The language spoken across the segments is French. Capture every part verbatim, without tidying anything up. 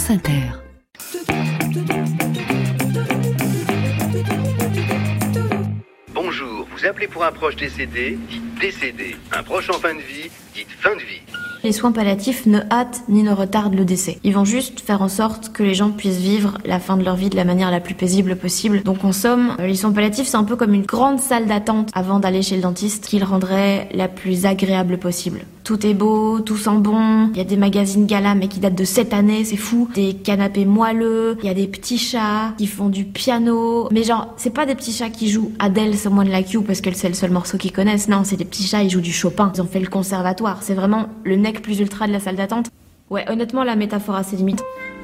France Inter. Bonjour, vous appelez pour un proche décédé, dites décédé. Un proche en fin de vie, dites fin de vie. Les soins palliatifs ne hâtent ni ne retardent le décès. Ils vont juste faire en sorte que les gens puissent vivre la fin de leur vie de la manière la plus paisible possible. Donc en somme, les soins palliatifs, c'est un peu comme une grande salle d'attente avant d'aller chez le dentiste qui le rendrait la plus agréable possible. Tout est beau, tout sent bon, il y a des magazines Gala mais qui datent de cette année, c'est fou. Des canapés moelleux, il y a des petits chats qui font du piano. Mais genre, c'est pas des petits chats qui jouent Adele Someone Like You parce que c'est le seul morceau qu'ils connaissent. Non, c'est des petits chats, ils jouent du Chopin. Ils ont fait le conservatoire. C'est vraiment le nec plus ultra de la salle d'attente. Ouais, honnêtement, la métaphore a ses limites.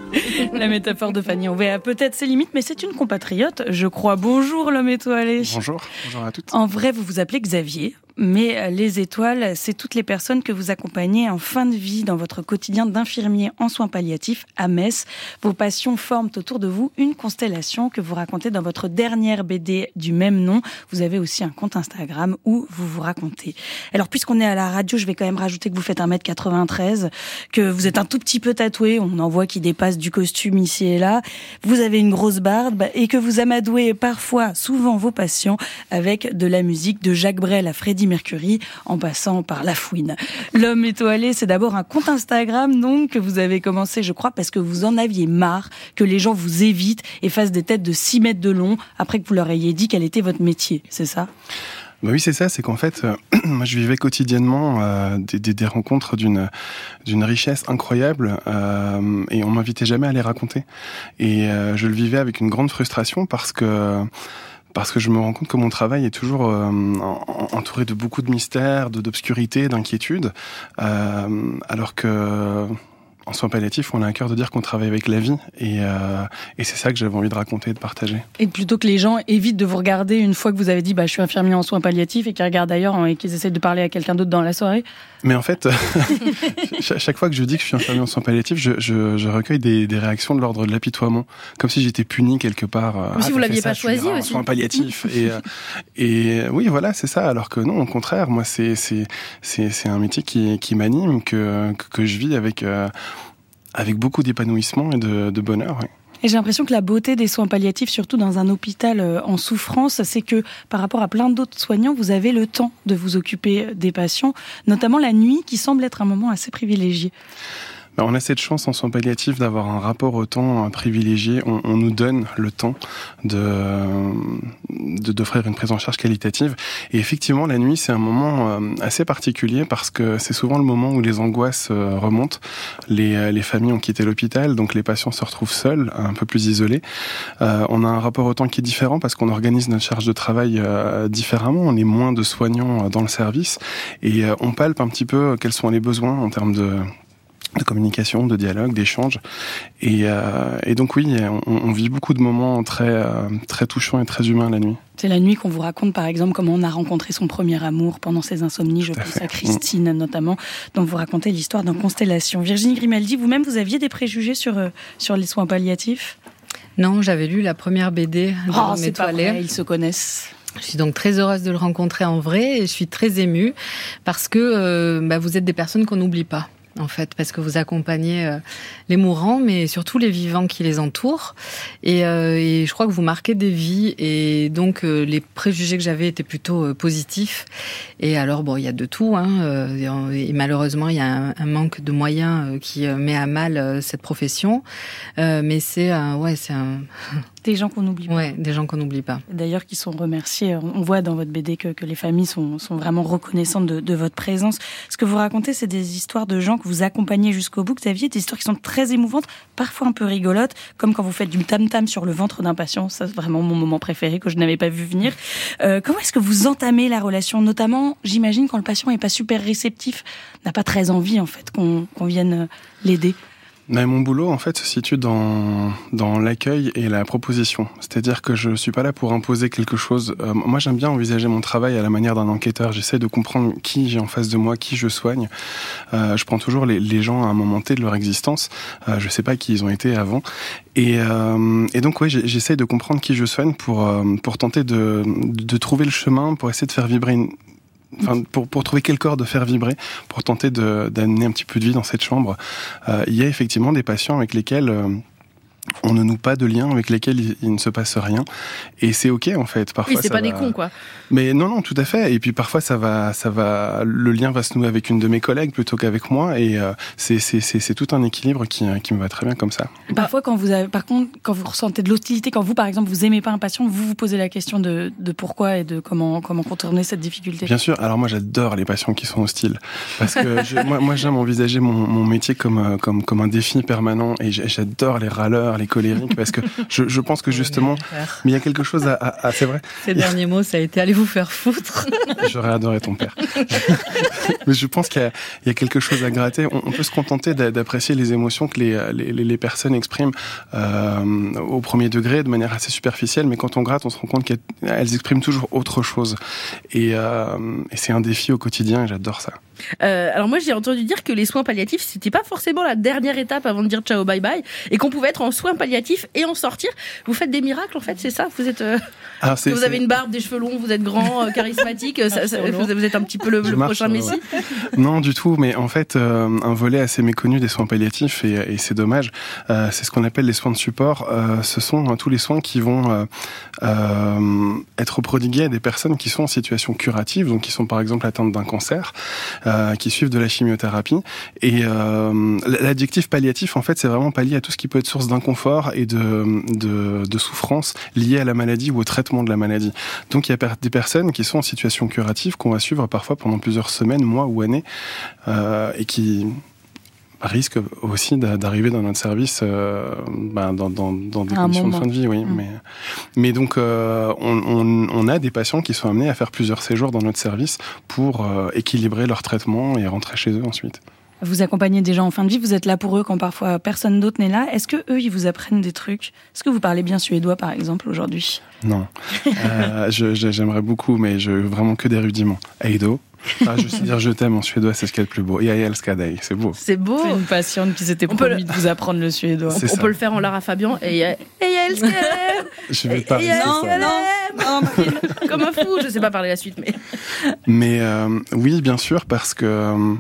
La métaphore de Fanny, on verra peut-être ses limites, mais c'est une compatriote, je crois. Bonjour l'homme étoilé. Bonjour, bonjour à toutes. En vrai, vous vous appelez Xavier, mais les étoiles, c'est toutes les personnes que vous accompagnez en fin de vie dans votre quotidien d'infirmier en soins palliatifs à Metz. Vos passions forment autour de vous une constellation que vous racontez dans votre dernière B D du même nom. Vous avez aussi un compte Instagram où vous vous racontez. Alors, puisqu'on est à la radio, je vais quand même rajouter que vous faites un mètre quatre-vingt-treize, que vous êtes un tout petit peu tatoué, on en voit qui dépasse du costume ici et là. Vous avez une grosse barbe et que vous amadouez parfois, souvent vos patients avec de la musique de Jacques Brel à Freddie Mercury, en passant par La Fouine. L'homme étoilé, c'est d'abord un compte Instagram, donc, que vous avez commencé, je crois, parce que vous en aviez marre que les gens vous évitent et fassent des têtes de six mètres de long après que vous leur ayez dit quel était votre métier, c'est ça ? Bah oui, c'est ça, c'est qu'en fait, euh, moi je vivais quotidiennement euh, des, des, des rencontres d'une, d'une richesse incroyable euh, et on m'invitait jamais à les raconter. Et euh, je le vivais avec une grande frustration parce que Parce que je me rends compte que mon travail est toujours euh, entouré de beaucoup de mystères, de, d'obscurité, d'inquiétudes, euh, alors que en soins palliatifs, on a à cœur de dire qu'on travaille avec la vie, et, euh, et c'est ça que j'avais envie de raconter et de partager. Et plutôt que les gens évitent de vous regarder une fois que vous avez dit bah, « je suis infirmier en soins palliatifs » et qu'ils regardent ailleurs et qu'ils essaient de parler à quelqu'un d'autre dans la soirée. Mais en fait, chaque fois que je dis que je suis infirmier en soins palliatifs, je, je, je recueille des, des réactions de l'ordre de l'apitoiement, comme si j'étais puni quelque part. Comme si ah, vous l'aviez ça, pas choisi aussi. En soins palliatifs. et, et oui, voilà, c'est ça. Alors que non, au contraire, moi, c'est, c'est, c'est, c'est un métier qui, qui m'anime, que, que, que je vis avec... Euh, avec beaucoup d'épanouissement et de, de bonheur. Oui. Et j'ai l'impression que la beauté des soins palliatifs, surtout dans un hôpital en souffrance, c'est que par rapport à plein d'autres soignants, vous avez le temps de vous occuper des patients, notamment la nuit, qui semble être un moment assez privilégié. On a cette chance en soins palliatifs d'avoir un rapport au temps privilégié. On, on nous donne le temps de, de, d'offrir une prise en charge qualitative. Et effectivement, la nuit, c'est un moment assez particulier parce que c'est souvent le moment où les angoisses remontent. Les, les familles ont quitté l'hôpital, donc les patients se retrouvent seuls, un peu plus isolés. Euh, on a un rapport au temps qui est différent parce qu'on organise notre charge de travail euh, différemment. On est moins de soignants dans le service et euh, on palpe un petit peu quels sont les besoins en termes de de communication, de dialogue, d'échange. Et, euh, et donc oui, on, on vit beaucoup de moments très, euh, très touchants et très humains la nuit. C'est la nuit qu'on vous raconte, par exemple, comment on a rencontré son premier amour pendant ses insomnies. Je Tout à pense fait. à Christine, notamment, dont vous racontez l'histoire d'un constellation. Virginie Grimaldi, vous-même, vous aviez des préjugés sur, euh, sur les soins palliatifs ? Non, j'avais lu la première B D de Oh, l'homme c'est pas étoilé. vrai, ils se connaissent. Je suis donc très heureuse de le rencontrer en vrai et je suis très émue parce que euh, bah, vous êtes des personnes qu'on n'oublie pas. En fait, parce que vous accompagnez euh, les mourants, mais surtout les vivants qui les entourent. Et, euh, et je crois que vous marquez des vies. Et donc, euh, les préjugés que j'avais étaient plutôt euh, positifs. Et alors, bon, il y a de tout. Hein, euh, et malheureusement, il y a un, un manque de moyens euh, qui euh, met à mal euh, cette profession. Euh, mais c'est, euh, ouais, c'est un... Des gens qu'on n'oublie pas. Ouais, des gens qu'on n'oublie pas. D'ailleurs, qui sont remerciés. On voit dans votre B D que, que les familles sont, sont vraiment reconnaissantes de, de votre présence. Ce que vous racontez, c'est des histoires de gens que vous accompagnez jusqu'au bout. Xavier, des histoires qui sont très émouvantes, parfois un peu rigolotes, comme quand vous faites du tam-tam sur le ventre d'un patient. Ça, c'est vraiment mon moment préféré que je n'avais pas vu venir. Euh, comment est-ce que vous entamez la relation ? Notamment, j'imagine, quand le patient n'est pas super réceptif, n'a pas très envie, en fait, qu'on, qu'on vienne l'aider. Mais mon boulot, en fait, se situe dans, dans l'accueil et la proposition. C'est-à-dire que je suis pas là pour imposer quelque chose. Euh, moi, j'aime bien envisager mon travail à la manière d'un enquêteur. J'essaie de comprendre qui j'ai en face de moi, qui je soigne. Euh, je prends toujours les, les gens à un moment T de leur existence. Euh, je sais pas qui ils ont été avant. Et, euh, et donc, oui, j'essaie de comprendre qui je soigne pour, euh, pour tenter de, de trouver le chemin, pour essayer de faire vibrer une, enfin, pour, pour trouver quel corps de faire vibrer, pour tenter de, d'amener un petit peu de vie dans cette chambre. Euh, il y a effectivement des patients avec lesquels euh, on ne noue pas de lien, avec lesquels il, il ne se passe rien. Et c'est ok, en fait. Parfois, oui, c'est ça pas va... des cons, quoi. Mais non, non, tout à fait. Et puis parfois, ça va, ça va, le lien va se nouer avec une de mes collègues plutôt qu'avec moi. Et euh, c'est, c'est, c'est, c'est tout un équilibre qui, qui me va très bien comme ça. Parfois, quand vous avez, par contre, quand vous ressentez de l'hostilité, quand vous, par exemple, vous aimez pas un patient, vous vous posez la question de, de pourquoi et de comment, comment contourner cette difficulté. Bien sûr. Alors moi, j'adore les patients qui sont hostiles. Parce que je, moi, moi, j'aime envisager mon, mon métier comme, comme, comme un défi permanent. Et j'adore les râleurs, les colériques, parce que je, je pense que justement, mais il y a quelque chose à, à, à c'est vrai. Ces derniers mots, ça a été allez vous faire foutre. J'aurais adoré ton père. Mais je pense qu'il y a, il y a quelque chose à gratter. On, on peut se contenter d'apprécier les émotions que les, les, les personnes expriment euh, au premier degré, de manière assez superficielle, mais quand on gratte, on se rend compte qu'elles expriment toujours autre chose. Et, euh, et c'est un défi au quotidien, et j'adore ça. Euh, alors moi j'ai entendu dire que les soins palliatifs c'était pas forcément la dernière étape avant de dire ciao bye bye et qu'on pouvait être en soins palliatifs et en sortir. Vous faites des miracles en fait, c'est ça? Vous êtes euh, ah, c'est, vous c'est... avez une barbe, des cheveux longs, vous êtes grand, euh, charismatique, ça, ça, vous êtes un petit peu le, le marche, prochain Messie. Ouais. Non du tout, mais en fait euh, un volet assez méconnu des soins palliatifs et, et c'est dommage, euh, c'est ce qu'on appelle les soins de support. Euh, ce sont hein, tous les soins qui vont euh, euh, être prodigués à des personnes qui sont en situation curative, donc qui sont par exemple atteintes d'un cancer. Euh, qui suivent de la chimiothérapie. Et euh, l'adjectif palliatif, en fait, c'est vraiment pallier à tout ce qui peut être source d'inconfort et de, de, de souffrance liée à la maladie ou au traitement de la maladie. Donc il y a des personnes qui sont en situation curative qu'on va suivre parfois pendant plusieurs semaines, mois ou années, euh, et qui risque aussi d'arriver dans notre service euh, ben dans, dans, dans des un conditions moment. de fin de vie, oui. Mmh. Mais, mais donc, euh, on, on, on a des patients qui sont amenés à faire plusieurs séjours dans notre service pour euh, équilibrer leur traitement et rentrer chez eux ensuite. Vous accompagnez des gens en fin de vie, vous êtes là pour eux quand parfois personne d'autre n'est là. Est-ce que eux, ils vous apprennent des trucs? Est-ce que vous parlez bien suédois, par exemple, aujourd'hui? Non. euh, je, j'aimerais beaucoup, mais je vraiment que des rudiments. Eido. Ah, je sais dire je t'aime en suédois, c'est ce qu'il y a de plus beau. Et älskar dig, c'est beau. C'est beau. C'est une patiente qui s'était promis le... de vous apprendre le suédois. C'est on ça. Peut le faire en Lara Fabian. Et älskar. Je vais pas réussir ça. Non, non, comme un fou. Je sais pas parler la suite, mais. Mais euh, oui, bien sûr, parce que euh,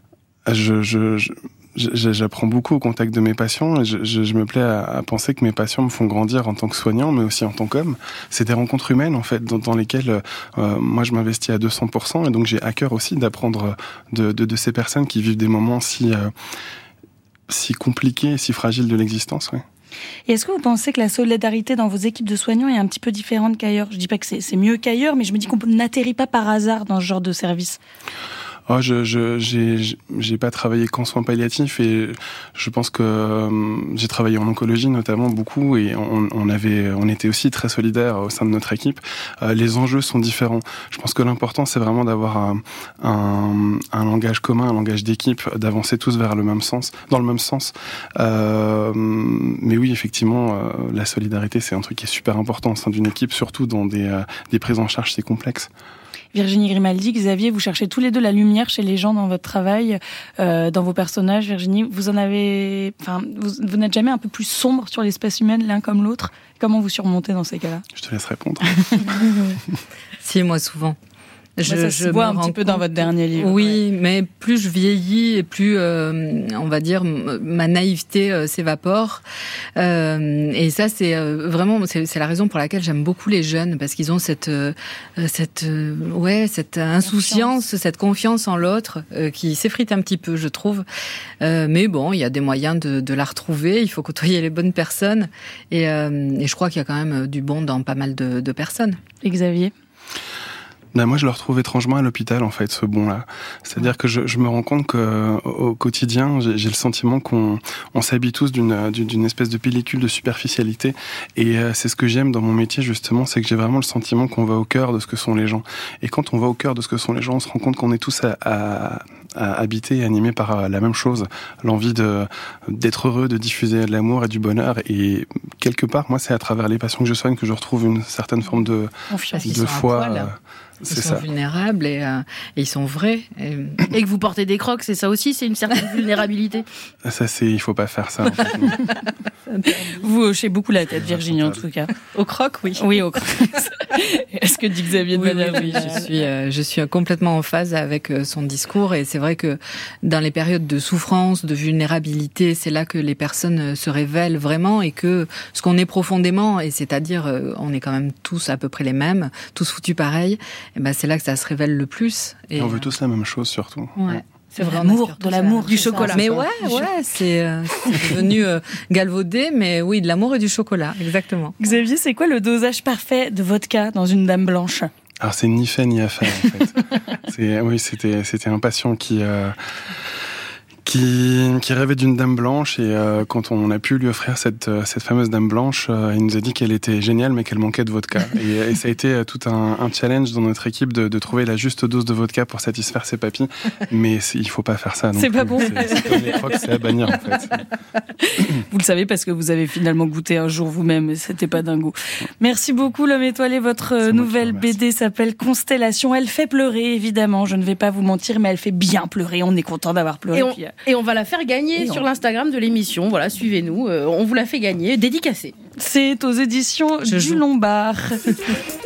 je, je, je j'apprends beaucoup au contact de mes patients et je, je, je me plais à, à penser que mes patients me font grandir en tant que soignant, mais aussi en tant qu'homme. C'est des rencontres humaines, en fait, dans, dans lesquelles euh, moi, je m'investis à deux cents pour cent et donc j'ai à cœur aussi d'apprendre de, de, de ces personnes qui vivent des moments si, euh, si compliqués et si fragiles de l'existence, ouais. Et est-ce que vous pensez que la solidarité dans vos équipes de soignants est un petit peu différente qu'ailleurs? Je dis pas que c'est, c'est mieux qu'ailleurs, mais je me dis qu'on n'atterrit pas par hasard dans ce genre de service. Oh, je, je, j'ai, j'ai pas travaillé qu'en soins palliatifs et je pense que euh, j'ai travaillé en oncologie notamment beaucoup et on, on avait, on était aussi très solidaires au sein de notre équipe. Euh, les enjeux sont différents. Je pense que l'important c'est vraiment d'avoir un, un, un langage commun, un langage d'équipe, d'avancer tous vers le même sens, dans le même sens. Euh, mais oui, effectivement, euh, la solidarité c'est un truc qui est super important au sein d'une équipe, surtout dans des, euh, des prises en charge si complexes. Virginie Grimaldi, Xavier, vous cherchez tous les deux la lumière chez les gens dans votre travail, euh, dans vos personnages. Virginie, vous en avez, enfin, vous, vous n'êtes jamais un peu plus sombre sur l'espèce humaine l'un comme l'autre? Comment vous surmontez dans ces cas-là? Je te laisse répondre. Si, moi souvent. Je, ça se je voit un petit peu dans votre dernier livre. Oui, ouais. Mais plus je vieillis et plus, euh, on va dire, ma naïveté euh, s'évapore. Euh, et ça, c'est euh, vraiment, c'est, c'est la raison pour laquelle j'aime beaucoup les jeunes, parce qu'ils ont cette, euh, cette, euh, ouais, cette insouciance, confiance. cette confiance en l'autre euh, qui s'effrite un petit peu, je trouve. Euh, mais bon, il y a des moyens de, de la retrouver. Il faut côtoyer les bonnes personnes. Et, euh, et je crois qu'il y a quand même du bon dans pas mal de, de personnes. Et Xavier? Ben moi, je le retrouve étrangement à l'hôpital, en fait, ce bon-là. C'est-à-dire que je, je me rends compte que au quotidien, j'ai, j'ai le sentiment qu'on on s'habille tous d'une, d'une espèce de pellicule de superficialité. Et euh, c'est ce que j'aime dans mon métier, justement, c'est que j'ai vraiment le sentiment qu'on va au cœur de ce que sont les gens. Et quand on va au cœur de ce que sont les gens, on se rend compte qu'on est tous à, à, à habiter et animés par la même chose, l'envie de d'être heureux, de diffuser de l'amour et du bonheur. Et quelque part, moi, c'est à travers les patients que je soigne que je retrouve une certaine forme de, de foi. Ils sont ça. vulnérables et, euh, et ils sont vrais. Et, et que vous portez des crocs, c'est ça aussi, c'est une certaine vulnérabilité. Ça, c'est, il faut pas faire ça. En fait, vous hochez beaucoup la tête, Virginie, en tout cas. Au croc, oui. Oui, au croc. Est-ce que dit Xavier de oui, oui, oui, je suis, euh, je suis complètement en phase avec euh, son discours et c'est vrai que dans les périodes de souffrance, de vulnérabilité, c'est là que les personnes se révèlent vraiment et que ce qu'on est profondément, et c'est-à-dire euh, on est quand même tous à peu près les mêmes, tous foutus pareil, et ben c'est là que ça se révèle le plus. Et, et on veut tous la même chose surtout. Ouais. C'est vrai, l'amour, de l'amour, du chocolat. Mais ouais, ouais, c'est, euh, c'est devenu euh, galvaudé, mais oui, de l'amour et du chocolat, exactement. Xavier, c'est quoi le dosage parfait de vodka dans une dame blanche ? Alors c'est ni fait ni à faire en fait. c'est, oui, c'était c'était un patient qui euh, qui qui rêvait d'une dame blanche et euh, quand on a pu lui offrir cette cette fameuse dame blanche, euh, il nous a dit qu'elle était géniale mais qu'elle manquait de vodka. Et, et ça a été tout un, un challenge dans notre équipe de, de trouver la juste dose de vodka pour satisfaire ses papilles. Mais c'est, il faut pas faire ça. C'est pas bon. C'est, c'est comme les crocs, c'est à bannir en fait. Vous le savez parce que vous avez finalement goûté un jour vous-même et c'était pas dingo. Merci beaucoup l'homme étoilé. Votre c'est nouvelle B D s'appelle Constellation. Elle fait pleurer évidemment. Je ne vais pas vous mentir, mais elle fait bien pleurer. On est content d'avoir pleuré. Et on, puis, euh... et on va la faire gagner et sur on... l'Instagram de l'émission. Voilà, suivez-nous. Euh, on vous la fait gagner, dédicacée. C'est aux éditions Je du joue. Lombard.